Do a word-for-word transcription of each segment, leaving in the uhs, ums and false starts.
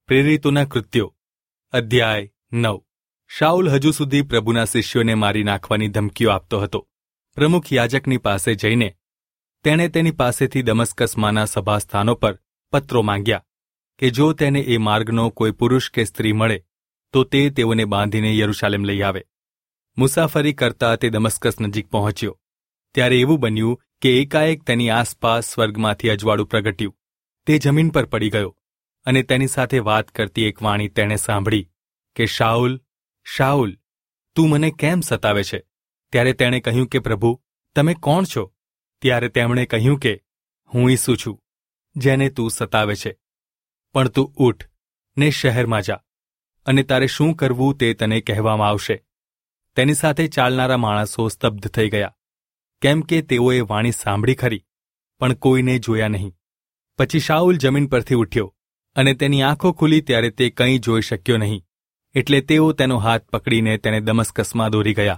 પ્રેરિતોના કૃત્યો અધ્યાય નવ. શાઉલ હજુ સુધી પ્રભુના શિષ્યોને મારી નાખવાની ધમકીઓ આપતો હતો. પ્રમુખ યાજકની પાસે જઈને તેણે તેની પાસેથી દમસ્કસમાંના સભાસ્થાનો પર પત્રો માંગ્યા કે જો તેને એ માર્ગનો કોઈ પુરુષ કે સ્ત્રી મળે તો તે તેઓને બાંધીને યરૂશાલેમ લઈ આવે. મુસાફરી કરતા તે દમસ્કસ નજીક પહોંચ્યો ત્યારે એવું બન્યું કે એકાએક તેની આસપાસ સ્વર્ગમાંથી અજવાળું પ્રગટ્યું. તે જમીન પર પડી ગયો અને તેની સાથે વાત કરતી એક વાણી તેણે સાંભળી કે શાઉલ, શાઉલ, તું મને કેમ સતાવે છે? ત્યારે તેણે કહ્યું કે પ્રભુ, તમે કોણ છો? ત્યારે તેમણે કહ્યું કે હું ઈસુ છું, જેને તું સતાવે છે. પણ તું ઊઠ ને શહેરમાં જા, અને તારે શું કરવું તે તને કહેવામાં આવશે. તેની સાથે ચાલનારા માણસો સ્તબ્ધ થઈ ગયા, કેમ કે તેઓએ વાણી સાંભળી ખરી, પણ કોઈને જોયા નહીં. પછી શાઉલ જમીન પરથી ઉઠ્યો, અને તેની આંખો ખુલી ત્યારે તે કંઈ જોઈ શક્યો નહીં. એટલે તેઓ તેનો હાથ પકડીને તેને દમસ્કસમાં દોરી ગયા.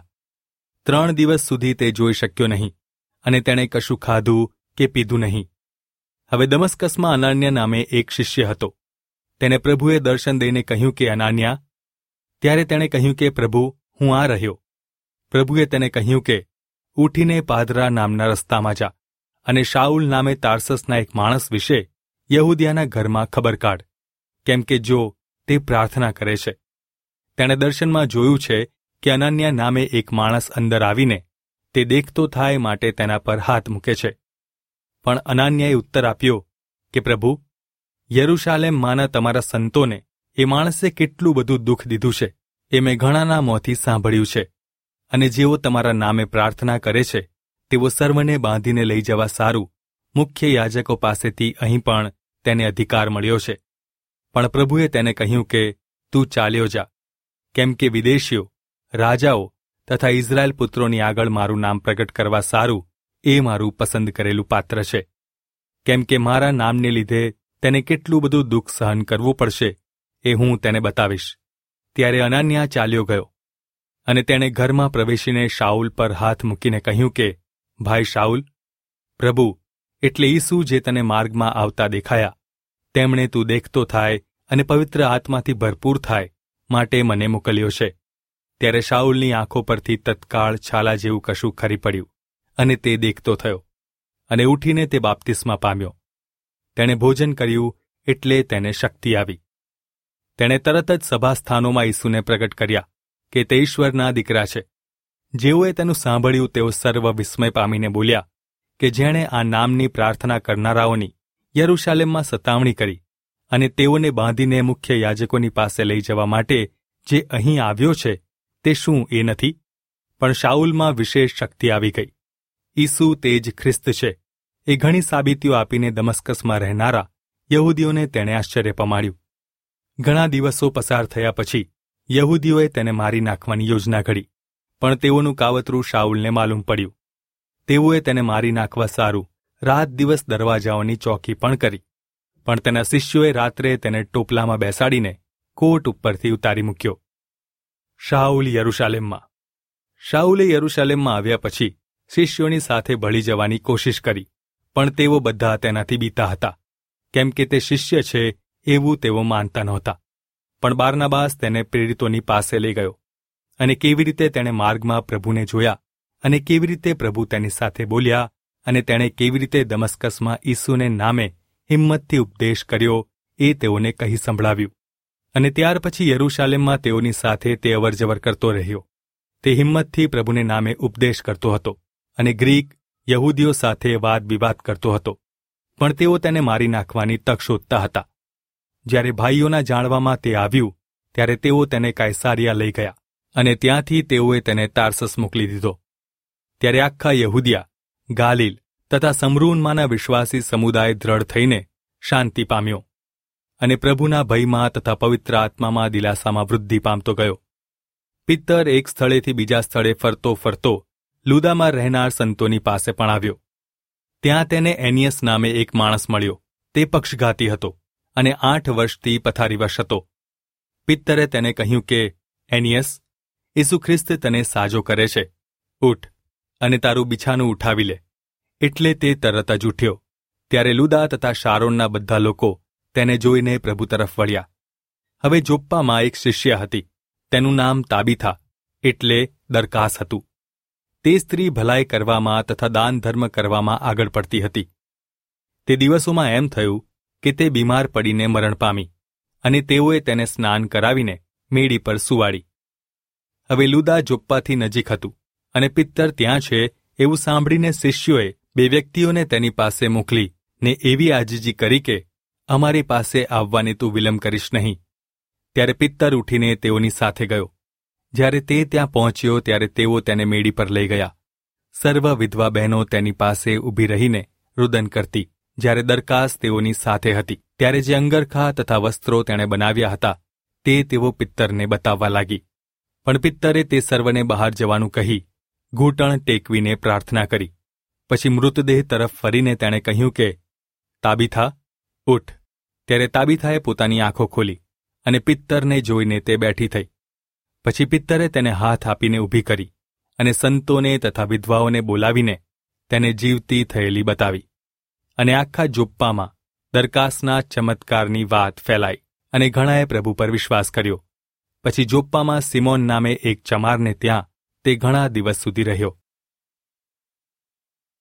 ત્રણ દિવસ સુધી તે જોઈ શક્યો નહીં, અને તેણે કશું ખાધું કે પીધું નહીં. હવે દમસ્કસમાં અનાન્યા નામે એક શિષ્ય હતો. તેને પ્રભુએ દર્શન દઈને કહ્યું કે અનાન્યા. ત્યારે તેણે કહ્યું કે પ્રભુ, હું આ રહ્યો. પ્રભુએ તેને કહ્યું કે ઉઠીને પાદરા નામના રસ્તામાં જા, અને શાઉલ નામે તાર્સસના એક માણસ વિશે યહૂદિયાના ઘરમાં ખબર કાઢ, કેમ કે જો તે પ્રાર્થના કરે છે. તેણે દર્શનમાં જોયું છે કે અનન્યા નામે એક માણસ અંદર આવીને તે દેખતો થાય માટે તેના પર હાથ મૂકે છે. પણ અનન્યાએ ઉત્તર આપ્યો કે પ્રભુ, યરૂશાલેમમાંના તમારા સંતોને એ માણસે કેટલું બધું દુઃખ દીધું છે એ મેં ઘણાના મોંથી સાંભળ્યું છે. અને જેઓ તમારા નામે પ્રાર્થના કરે છે તેઓ સર્વને બાંધીને લઈ જવા સારું મુખ્ય યાજકો પાસેથી અહીં પણ તેને અધિકાર મળ્યો છે. પણ પ્રભુએ તેને કહ્યું કે તું ચાલ્યો જા, કેમ કે વિદેશીઓ, રાજાઓ તથા ઇઝરાયેલ પુત્રોની આગળ મારું નામ પ્રગટ કરવા સારું એ મારું પસંદ કરેલું પાત્ર છે. કેમ કે મારા નામને લીધે તેને કેટલું બધું દુઃખ સહન કરવું પડશે એ હું તેને બતાવીશ. ત્યારે અનાન્યા ચાલ્યો ગયો, અને તેણે ઘરમાં પ્રવેશીને શાઉલ પર હાથ મૂકીને કહ્યું કે ભાઈ શાઉલ, પ્રભુ એટલે ઈસુ જે તને માર્ગમાં આવતા દેખાયા, તેમણે તું દેખતો થાય અને પવિત્ર આત્માથી ભરપૂર થાય માટે મને મોકલ્યો છે. ત્યારે શાઉલની આંખો પરથી તત્કાળ છાલા જેવું કશું ખરી પડ્યું, અને તે દેખતો થયો, અને ઉઠીને તે બાપ્તિસ્મા પામ્યો. તેણે ભોજન કર્યું એટલે તેને શક્તિ આવી. તેણે તરત જ સભાસ્થાનોમાં ઈસુને પ્રગટ કર્યા કે તે ઈશ્વરના દીકરા છે. જેઓએ તેનું સાંભળ્યું તેઓ સર્વ વિસ્મય પામીને બોલ્યા કે જેણે આ નામની પ્રાર્થના કરનારાઓની યરૂશાલેમમાં સતાવણી કરી અને તેઓને બાંધીને મુખ્ય યાજકોની પાસે લઈ જવા માટે જે અહીં આવ્યો છે તે શું એ નથી? પણ શાઉલમાં વિશેષ શક્તિ આવી ગઈ. ઈસુ તે જ ખ્રિસ્ત છે એ ઘણી સાબિતીઓ આપીને દમસ્કસમાં રહેનારા યહૂદીઓને તેણે આશ્ચર્ય પમાડ્યું. ઘણા દિવસો પસાર થયા પછી યહૂદીઓએ તેને મારી નાખવાની યોજના ઘડી, પણ તેઓનું કાવતરું શાઉલને માલુમ પડ્યું. તેઓએ તેને મારી નાખવા સારું રાત દિવસ દરવાજાઓની ચોકી પણ કરી, પણ તેના શિષ્યોએ રાત્રે તેને ટોપલામાં બેસાડીને કોટ ઉપરથી ઉતારી મૂક્યો. શાઉલ યરૂશાલેમમાં. શાઉલે યરૂશાલેમમાં આવ્યા પછી શિષ્યોની સાથે ભળી જવાની કોશિશ કરી, પણ તેઓ બધા તેનાથી બીતા હતા, કેમ કે તે શિષ્ય છે એવું તેઓ માનતા નહોતા. પણ બારનાબાસ તેને પ્રેરિતોની પાસે લઈ ગયો, અને કેવી રીતે તેણે માર્ગમાં પ્રભુને જોયા, અને કેવી રીતે પ્રભુ તેની સાથે બોલ્યા, અને તેણે કેવી રીતે દમસ્કસમાં ઈસુને નામે હિંમતથી ઉપદેશ કર્યો એ તેઓને કહી સંભળાવ્યું. અને ત્યાર પછી યરૂશાલેમમાં તેઓની સાથે તે અવરજવર કરતો રહ્યો. તે હિંમતથી પ્રભુને નામે ઉપદેશ કરતો હતો, અને ગ્રીક યહૂદીઓ સાથે વાદ વિવાદ કરતો હતો, પણ તેઓ તેને મારી નાખવાની તક શોધતા હતા. જ્યારે ભાઈઓના જાણવામાં તે આવ્યું ત્યારે તેઓ તેને કાયસારિયા લઈ ગયા, અને ત્યાંથી તેઓએ તેને તાર્સસ મોકલી દીધો. ત્યારે આખા યહૂદિયા, ગાલિલ તથા સમરૂનમાંના વિશ્વાસી સમુદાય દ્રઢ થઈને શાંતિ પામ્યો, અને પ્રભુના ભયમાં તથા પવિત્ર આત્મામાં દિલાસામાં વૃદ્ધિ પામતો ગયો. પિત્તર એક સ્થળેથી બીજા સ્થળે ફરતો ફરતો લુદામાં રહેનાર સંતોની પાસે પણ આવ્યો. ત્યાં તેને એનિયસ નામે એક માણસ મળ્યો. તે પક્ષઘાતી હતો અને આઠ વર્ષથી પથારીવશ હતો. પિત્તરે તેને કહ્યું કે એનિયસ, ઈસુ ખ્રિસ્ત તને સાજો કરે છે. ઉઠ અને તારું બિછાનું ઉઠાવી લે. એટલે તે તરત જ ઉઠ્યો. ત્યારે લુદા તથા શારોનના બધા લોકો તેને જોઈને પ્રભુ તરફ વળ્યા, હવે જોપ્પામાં એક શિષ્ય હતી. તેનું નામ તાબીથા એટલે દરકાસ હતું. તે સ્ત્રી ભલાઈ કરવામાં તથા દાન ધર્મ કરવામાં આગળ પડતી હતી. તે દિવસોમાં એમ થયું કે તે બીમાર પડીને મરણ પામી અને તેઓએ તેને સ્નાન કરાવીને મેડી પર સુવાડી. હવે લુદા જોપ્પાથી નજીક હતું અને પિત્તર ત્યાં છે એવું સાંભળીને શિષ્યોએ બે વ્યક્તિઓને તેની પાસે મોકલી ને એવી આજીજી કરી કે અમારી પાસે આવવાને તું વિલંબ કરીશ નહીં. ત્યારે પિત્તર ઉઠીને તેઓની સાથે ગયો. જ્યારે તે ત્યાં પહોંચ્યો ત્યારે તેઓ તેને મેડી પર લઈ ગયા. સર્વ વિધવા બહેનો તેની પાસે ઊભી રહીને રુદન કરતી. જ્યારે દરકાસ તેઓની સાથે હતી ત્યારે જે અંગરખા તથા વસ્ત્રો તેણે બનાવ્યા હતા તે તેઓ પિત્તરને બતાવવા લાગી. પણ પિત્તરે તે સર્વને બહાર જવાનું કહી ઘૂંટણ ટેકવીને પ્રાર્થના કરી. પછી મૃતદેહ તરફ ફરીને તેણે કહ્યું કે તાબીથા ઉઠ. ત્યારે તાબીથાએ પોતાની આંખો ખોલી અને પિત્તરને જોઈને તે બેઠી થઈ. પછી પિત્તરે તેને હાથ આપીને ઊભી કરી અને સંતોને તથા વિધવાઓને બોલાવીને તેને જીવતી થયેલી બતાવી. અને આખા જોપ્પામાં દરકાસના ચમત્કારની વાત ફેલાઈ અને ઘણાએ પ્રભુ પર વિશ્વાસ કર્યો. પછી જોપ્પામાં સિમોન નામે એક ચમારને ત્યાં તે ઘણા દિવસ સુધી રહ્યો.